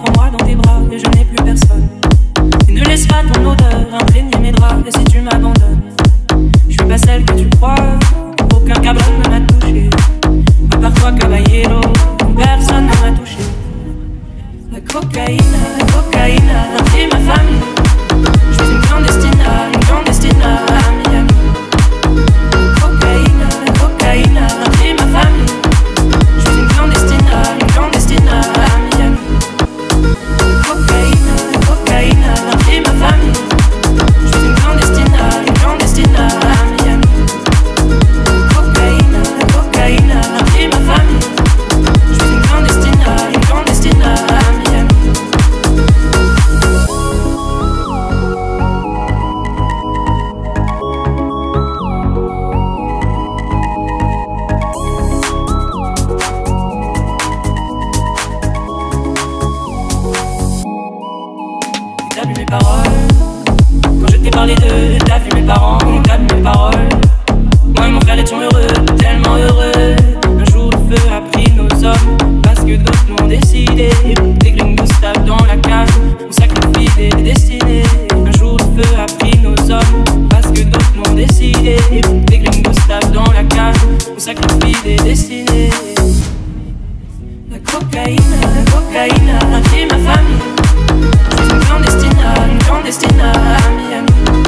prends-moi dans tes bras et je n'ai plus personne. Et ne laisse pas ton odeur imprégner mes draps. Et si tu m'abandonnes, je suis pas celle que tu crois. Aucun cabron ne m'a touché. À part toi, caballero, personne ne m'a touché. La cocaïne a pris ma famille. Je suis une clandestina à Miami. La cocaïne a pris ma famille. Je suis une clandestina à Miami. La cocaïne a pris ma famille. Je suis une clandestina à Miami. La cocaïne a pris ma famille. Je suis une clandestina à Miami. T'as vu mes paroles. Quand je t'ai parlé d'eux, t'as vu mes parents, t'as vu mes paroles. Moi et mon frère étions heureux, tellement heureux. Un jour le feu a pris nos hommes, parce que d'autres l'ont décidé. Des gringos tapent dans la cage, on sacrifie des destinées. Un jour le feu a pris nos hommes, parce que d'autres l'ont décidé. Des gringos tapent dans la cage, on sacrifie des destinées. La cocaïne a pris ma famille. Je suis une clandestina à Miami.